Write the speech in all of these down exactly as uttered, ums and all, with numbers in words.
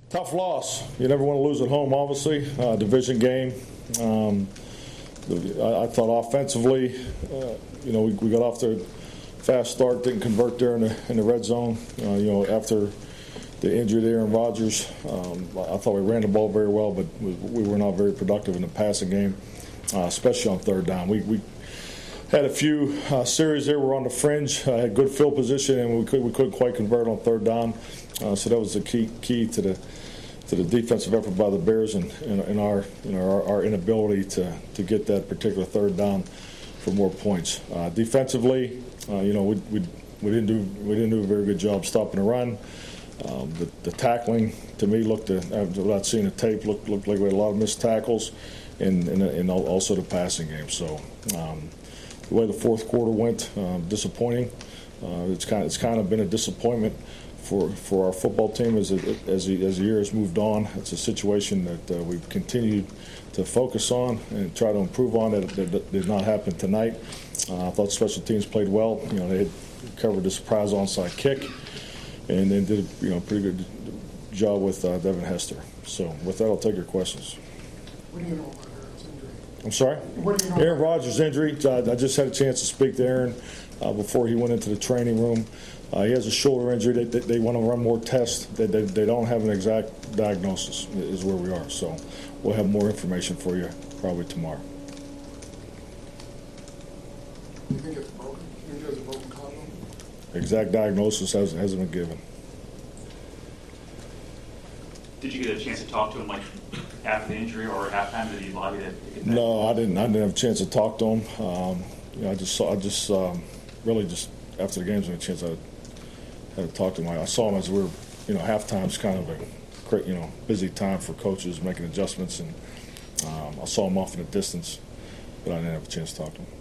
Tough loss. You never want to lose at home, obviously. Uh, division game. Um, I, I thought offensively, uh, you know, we, we got off to a fast start, didn't convert there in the, in the red zone. Uh, you know, after the injury there in Rodgers, um, I thought we ran the ball very well, but we, we were not very productive in the passing game, uh, especially on third down. We, we had a few uh, series there. We're on the fringe, uh, had good field position, and we, could, we couldn't quite convert on third down. Uh, so that was the key key to the to the defensive effort by the Bears and, and, and our you know our, our inability to, to get that particular third down for more points. Uh, defensively, uh, you know we, we we didn't do we didn't do a very good job stopping the run. Um, the, the tackling to me looked, uh, without seeing the tape, looked looked like we had a lot of missed tackles, and and, and also the passing game. So um, the way the fourth quarter went, um, disappointing. Uh, it's kind of, it's kind of been a disappointment for for our football team as it, as the, as the year has moved on. It's a situation that uh, we've continued to focus on and try to improve on. That, that, that did not happen tonight. Uh, I thought special teams played well. You know, they had covered the surprise onside kick, and then did you know a pretty good job with uh, Devin Hester. So with that, I'll take your questions. What do you know about Aaron's injury? I'm sorry? What do you know Aaron Rodgers' injury. I, I just had a chance to speak to Aaron uh, before he went into the training room. Uh, he has a shoulder injury. They, they, they want to run more tests. They, they, they don't have an exact diagnosis is where we are. So we'll have more information for you probably tomorrow. Do you think it's broken? Do you think there's a broken collarbone? Exact diagnosis hasn't, hasn't been given. Did you get a chance to talk to him like after the injury or at halftime? Did he allow you to get that? No, I didn't. I didn't have a chance to talk to him. Um, you know, I just saw. I just um, really just after the games, I had a chance. I had to talk to him. I saw him as we were, you know, halftime's kind of a great, you know, busy time for coaches making adjustments, and um, I saw him off in the distance, but I didn't have a chance to talk to him.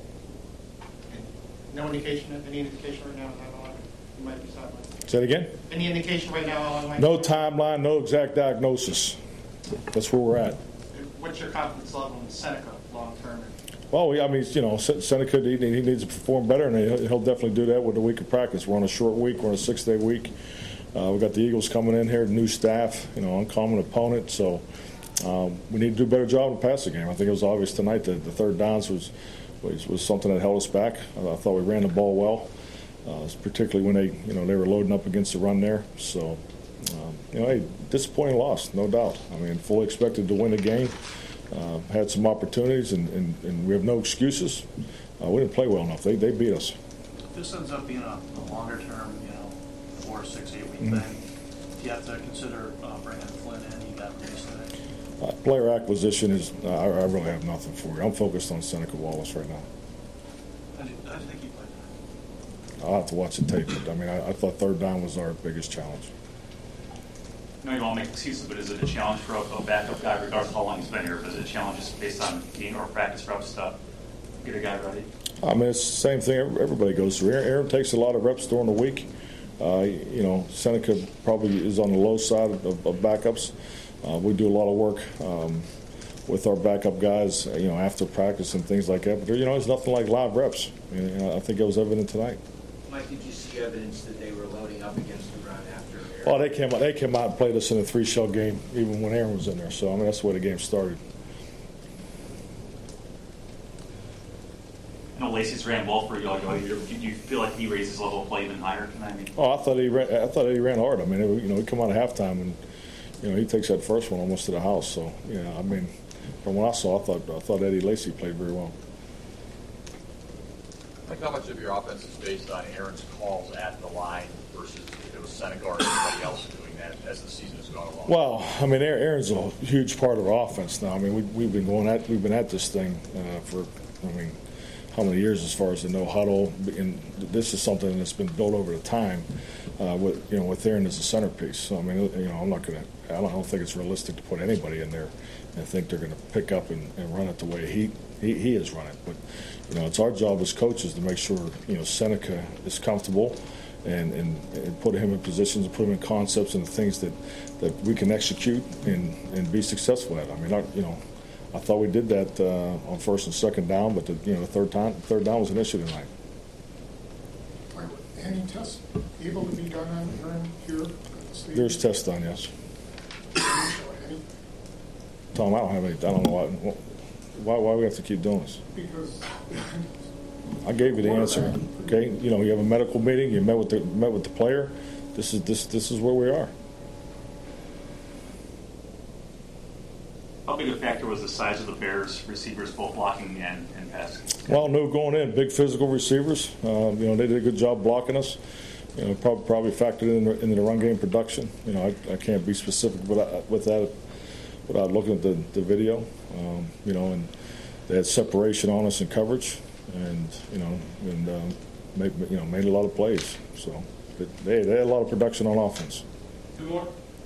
No indication, any indication right now how long you might be sidelined? Say it again? Any indication right now how long might No timeline, no exact diagnosis. That's where we're at. What's your confidence level in Seneca long term? Well, I mean, you know, Seneca, he, he needs to perform better, and he'll definitely do that with a week of practice. We're on a short week. We're on a six-day week. Uh, we've got the Eagles coming in here, new staff, you know, uncommon opponent. So um, we need to do a better job in the passing game. I think it was obvious tonight that the third downs was was, was something that held us back. I, I thought we ran the ball well, uh, particularly when they, you know, they were loading up against the run there. So, um, you know, hey, disappointing loss, no doubt. I mean, fully expected to win the game. Uh, had some opportunities, and, and, and we have no excuses. Uh, we didn't play well enough. They they beat us. If this ends up being a, a longer term, you know, four, six, eight week mm-hmm. thing, do you have to consider uh, bringing Flynn in? He got released today. Uh, player acquisition is, uh, I, I really have nothing for you. I'm focused on Seneca Wallace right now. How do you, how do you think he played? I'll have to watch the tape, but I mean, I, I thought third down was our biggest challenge. No, you don't want to make excuses, but is it a challenge for a, a backup guy, regardless of how long he's been here? Is it a challenge just based on game or practice reps to get a guy ready? I mean, it's the same thing everybody goes through. Aaron, Aaron takes a lot of reps during the week. Uh, you know, Seneca probably is on the low side of, of backups. Uh, we do a lot of work um, with our backup guys, you know, after practice and things like that. But, there, you know, it's nothing like live reps. You know, I think it was evident tonight. Mike, did you see evidence that they were loading up against the run after Aaron? Oh, they came out. They came out and played us in a three-shell game, even when Aaron was in there. So I mean, that's the way the game started. I know Lacey's ran well for you. Do you feel like he raised his level of play even higher tonight? I mean, oh, I thought he ran. I thought he ran hard. I mean, it, you know, he come out of halftime and you know he takes that first one almost to the house. So you know, I mean, from what I saw, I thought I thought Eddie Lacy played very well. Like how much of your offense is based on Aaron's calls at the line versus if it was Seneca or anybody else doing that as the season has gone along? Well, I mean, Aaron's a huge part of our offense now. I mean, we, we've been going at we've been at this thing uh, for, I mean, how many years as far as the no huddle, and this is something that's been built over the time. Uh, with you know, with Aaron as a centerpiece. So I mean, you know, I'm not gonna. I don't, I don't think it's realistic to put anybody in there and think they're going to pick up and, and run it the way he, he he has run it. But you know, it's our job as coaches to make sure you know Seneca is comfortable and, and, and put him in positions and put him in concepts and things that, that we can execute and, and be successful at. I mean, I, you know, I thought we did that uh, on first and second down, but the, you know, the third time third down was an issue tonight. Any tests able to be done on Aaron here at the state? There's tests done, yes. Tom, I don't have any. I don't know why. Why, why we have to keep doing this? Because I gave you the answer. Okay, you know, you have a medical meeting. You met with the met with the player. This is this this is where we are. How big a factor was the size of the Bears receivers, both blocking and, and passing? Well, no, going in, big physical receivers. Um, you know, they did a good job blocking us. You know, probably, probably factored in the, into the run game production. You know, I, I can't be specific with, with that without looking at the, the video. Um, you know, and they had separation on us in coverage, and you know, and um, made, you know made a lot of plays. So they they had a lot of production on offense. Two more.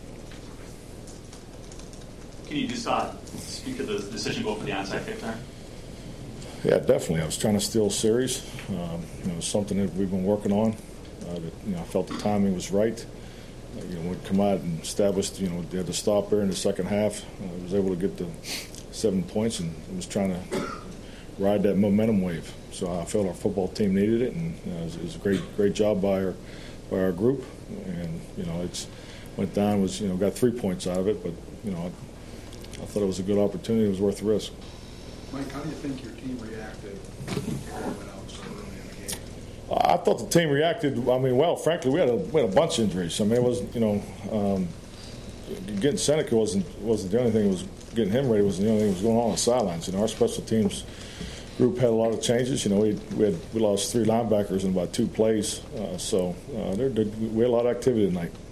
Can you just uh, speak to the decision to go for the onside kick there? Yeah, definitely. I was trying to steal a series. Um, you know, something that we've been working on. Uh, that, you know, I felt the timing was right. Uh, you know, we'd come out and established. You know, they had to stop there in the second half. Uh, I was able to get the seven points, and was trying to ride that momentum wave. So I felt our football team needed it, and uh, it, was, it was a great, great job by our by our group. And you know, it's went down, was you know got three points out of it, but you know. I, I thought it was a good opportunity. It was worth the risk. Mike, how do you think your team reacted when Aaron went out so early in the game? I thought the team reacted. I mean, well, frankly, we had a we had a bunch of injuries. I mean, it was you know, um, getting Seneca wasn't wasn't the only thing. It was getting him ready was the only thing that was going on on the sidelines. You know, our special teams group had a lot of changes. You know, we we had we lost three linebackers in about two plays. Uh, so uh, there, there, we had a lot of activity tonight.